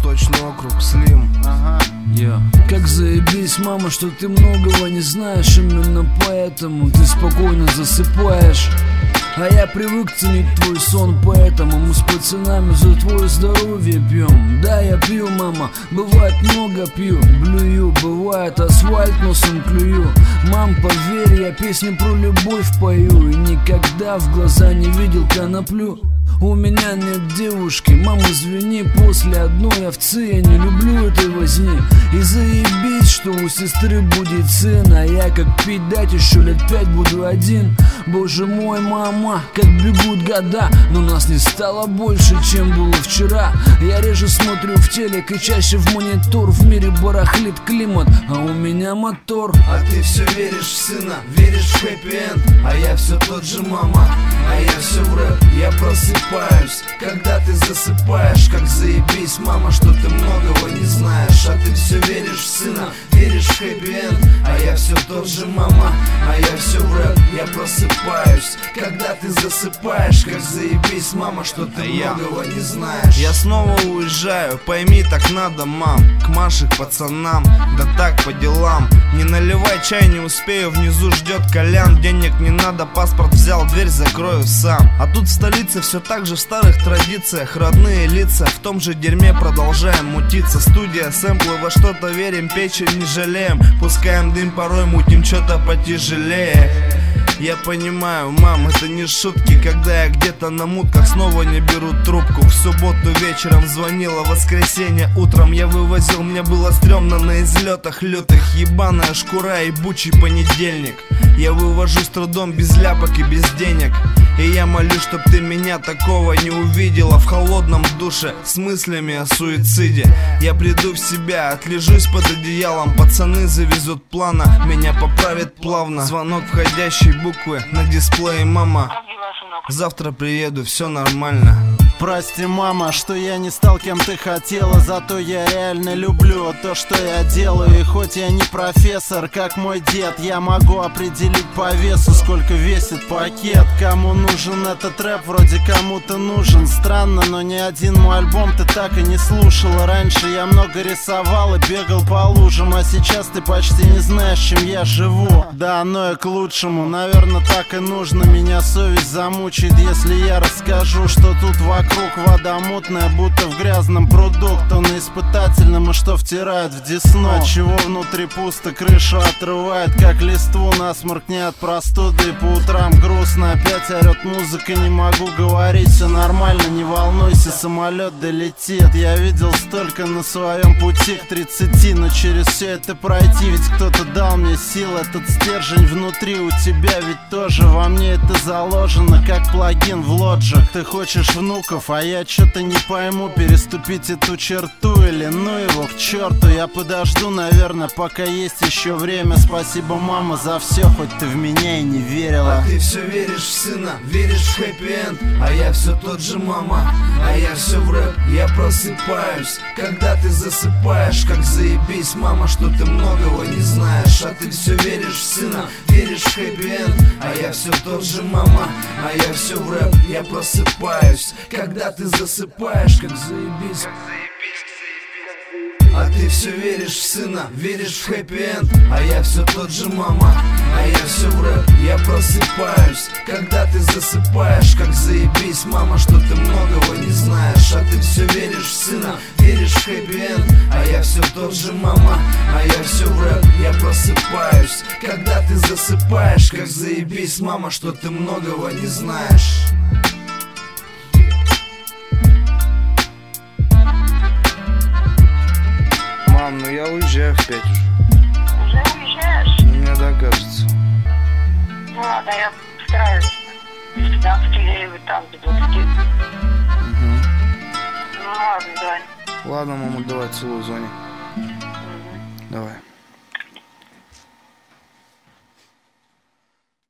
Восточный округ, Слим. Как заебись, мама, что ты многого не знаешь. Именно поэтому ты спокойно засыпаешь. А я привык ценить твой сон, поэтому мы с пацанами за твое здоровье пьем. Да, я пью, мама, бывает много пью. Блюю, бывает асфальт носом клюю. Мам, поверь, я песни про любовь пою. И никогда в глаза не видел коноплю. У меня нет девушки, мам, извини, после одной овцы я не люблю этой возни. И заебись, что у сестры будет сын, а я как пить дать еще лет 5 буду один. Боже мой, мама, как бегут года, но нас не стало больше, чем было вчера. Я реже смотрю в телек и чаще в монитор. В мире барахлит климат, а у меня мотор. А ты все веришь в сына, веришь в хэппи-энд. А я все тот же, мама, а я все в рэп. Я просыпаюсь, когда ты засыпаешь. Как заебись, мама, что ты многого не знаешь. А ты все веришь в сына, веришь в хэппи-энд. А я все тот же, мама, а я все в рэп. Я просыпаюсь, когда ты засыпаешь. Как заебись, мама, что ты многого не знаешь. Я снова уезжаю, пойми, так надо, мам. К Маше, к пацанам, да так по делам. Не наливай чай, не успею, внизу ждет Колян. Денег не надо, паспорт взял, дверь закрою сам. А тут в столице все так же в старых традициях. Родные лица, в том же дерьме продолжаем мутиться. Студия, сэмплы, во что-то верим, печень не жалеем. Пускаем дым, порой мутим что-то потяжелее. Я понимаю, мам, это не шутки. Когда я где-то на мутках, снова не берут трубку. В субботу вечером звонила, воскресенье утром я вывозил. Мне было стрёмно на излетах лютых. Ебаная шкура, ебучий понедельник. Я вывожу с трудом, без ляпок и без денег. И я молюсь, чтоб ты меня такого не увидела. В холодном душе с мыслями о суициде. Я приду в себя, отлежусь под одеялом. Пацаны завезут плана, меня поправит плавно. Звонок входящей буквы на дисплее, мама. Завтра приеду, все нормально. Прости, мама, что я не стал кем ты хотела. Зато я реально люблю то, что я делаю. И хоть я не профессор, как мой дед, я могу определить по весу, сколько весит пакет. Кому нужен этот рэп, вроде кому-то нужен. Странно, но ни один мой альбом ты так и не слушала. Раньше я много рисовал и бегал по лужам, а сейчас ты почти не знаешь, чем я живу. Да, оно и к лучшему, наверное, так и нужно. Меня совесть замучает, если я расскажу, что тут вокруг вода мутная, будто в грязном пруду. Кто на испытательном и что втирает в десну. Отчего внутри пусто, крышу отрывает, как листву. Насморк не от простуды, и по утрам грустно. Опять орет музыка, не могу говорить. Все нормально, не волнуйся, самолет долетит. Я видел столько на своем пути к 30, но через все это пройти. Ведь кто-то дал мне сил, этот стержень внутри у тебя ведь тоже во мне это заложено, как плагин в Logic. Ты хочешь внуков, а я что-то не пойму, переступить эту черту или ну его к черту. Я подожду, наверное, пока есть еще время. Спасибо, мама, за все, хоть ты в меня и не верила. А ты все веришь в сына, веришь в хэппи-энд. А я все тот же, мама, а я все в рэп. Я просыпаюсь, когда ты засыпаешь. Как заебись, мама, что ты многого не знаешь. А ты все веришь в сына, веришь в хэппи-энд. А я все тот же, мама, а я все в рэп. Я просыпаюсь, когда ты засыпаешь. Как заебись. А ты все веришь в сына, веришь в хэппи-энд. А я все тот же, мама, а я все в рэп. Я просыпаюсь, когда ты засыпаешь. Как заебись, мама, что ты многого не знаешь. А ты все веришь в сына, веришь в хэппи-энд. А я все тот же, мама, а я все в рэп. Я просыпаюсь, когда ты засыпаешь. Как заебись, мама, что ты многого не знаешь. Мам, ну я уезжаю в 5 уже. Уже уезжаешь? Ну, мне так кажется. Ну ладно, я постараюсь. С 15 где-нибудь там, до 20. Угу. Ну ладно, давай. Ладно, мама, давай, целую, звони.